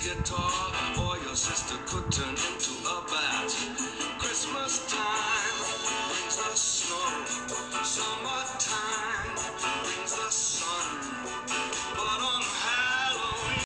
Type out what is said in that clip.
guitar, or your sister could turn into a bat. Christmas time brings the snow, summertime